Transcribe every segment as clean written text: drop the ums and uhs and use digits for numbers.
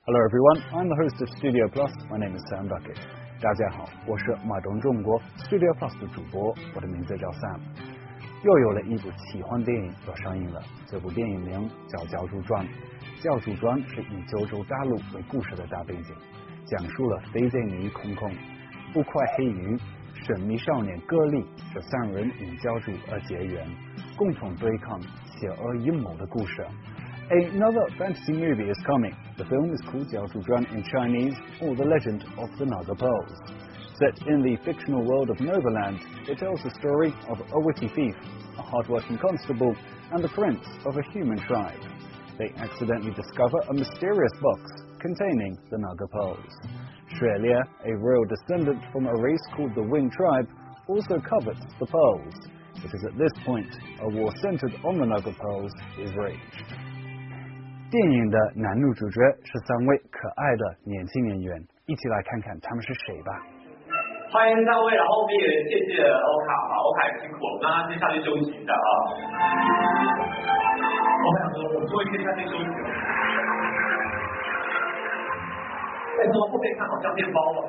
Hello everyone, I'm the host of Studio Plus. My name is Sam Duckett. 大家好，我是马东中国 Studio Plus 的主播，我的名字叫 Sam。又有了一部奇幻电影要上映了，这部电影名叫《教主传》。教主传是以九州大陆为故事的大背景，讲述了飞贼女空空、不快黑鱼、神秘少年歌利这三人因教主而结缘，共同对抗邪恶阴谋的故事。Another fantasy movie is coming. The film is called 教主传 in Chinese, or The Legend of the Naga Pearls. Set in the fictional world of Novaland, it tells the story of a witty thief, a hard-working constable, and the prince of a human tribe. They accidentally discover a mysterious box containing the Naga Pearls. Shrelia, a royal descendant from a race called the Wing Tribe, also covets the pearls. It is at this point a war centered on the Naga Pearls is waged. 电影的男女主角是三位可爱的年轻演员，一起来看看他们是谁吧。 欢迎三位，然后我们也谢谢欧卡啊，欧卡也辛苦了，让他先下去休息一下啊。我想说，我们终于可以下去休息了。怎么后面看好像面包了？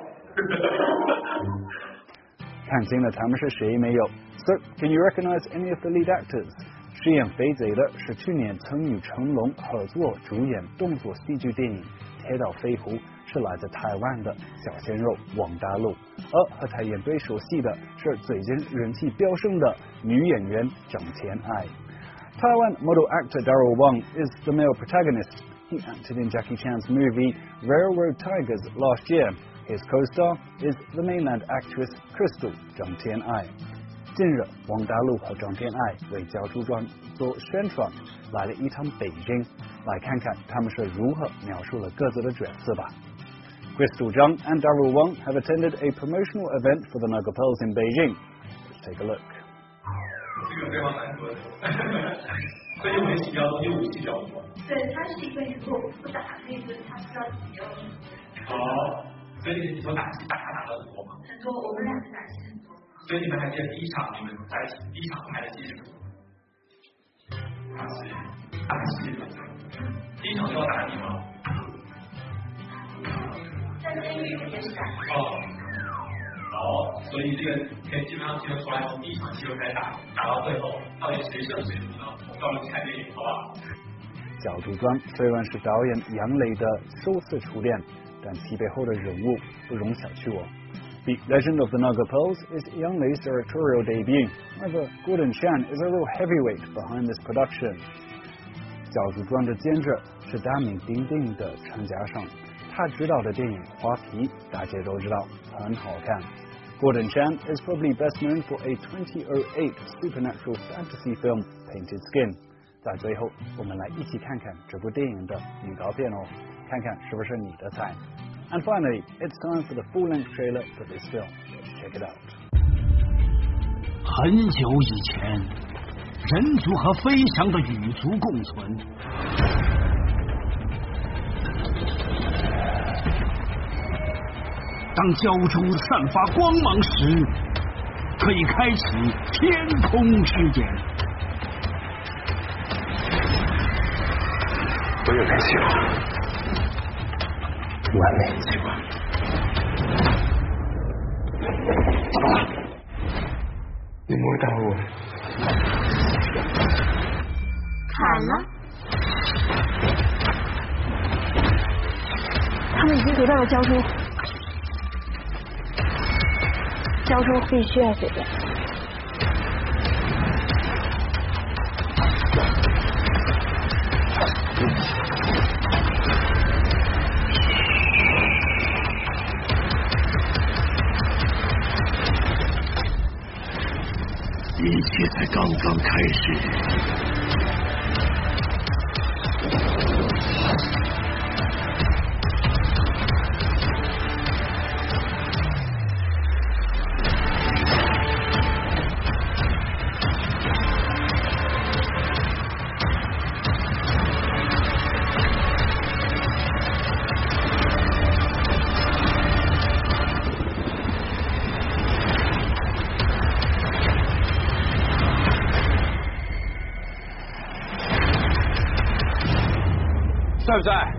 看清了他们是谁没有 ？So, can you recognize any of the lead actors? 饰演飞贼的是去年曾与成龙合作主演动作戏剧电影《铁道飞狐》，是来自台湾的小鲜肉王大陆，而和他演对手戏的是最近人气飙升的女演员郑天爱。Taiwan model actor Daryl Wang is the male protagonist. He acted in Jackie Chan's movie Railroad Tigers last year. His co-star is the mainland actress Crystal 郑天爱。近日，王大陆和郑天爱为《教主传》做宣传，来了一趟北京，来看看他们是如何描述了各自的角色吧。Crystal Zhang and Daryl Wang have attended a promotional event for the Naga Pearls in Beijing. Let's take a look. 这个非常难得，所以我们需要用武器教主。 对，它是一个如果不打那个，它需要怎么样？ 哦，所以你说打戏打得多吗？ 很多，我们两个打戏很多。 所以你们还记得第一场你们在一起第一场拍的戏是什么？打戏，第一场就要打你吗？ 在监狱也是打。 哦，所以这个可以基本上听得出来，从第一场戏就开始打到最后，到底谁胜谁负呢？我们到时候看电影，好吧？ 教主传虽然是导演杨磊的首次出演，但其背后的人物不容小觑哦。The Legend of the Naga Pearls is Yang Lei's directorial debut. However, Gordon Chan is a real heavyweight behind this production. 教主传的监制是大名鼎鼎的陈嘉上，他执导的电影《花皮》大家都知道很好看。Gordon Chan is probably best known for a 2008 supernatural fantasy film Painted Skin. 在最后，我们来一起看看这部电影的预告片哦，看看是不是你的菜。And finally, it's time for the full-length trailer for this film. Let's check it out. 很久以前，人族和飞翔的羽族共存。当鲛珠散发光芒时，可以开启天空之眼。 我有个计划，完美的计划。怎么了？你摸到我？ 砍了。 他们已经得到了鲛珠，鲛珠必须要毁掉。 一切才刚刚开始。 在不在？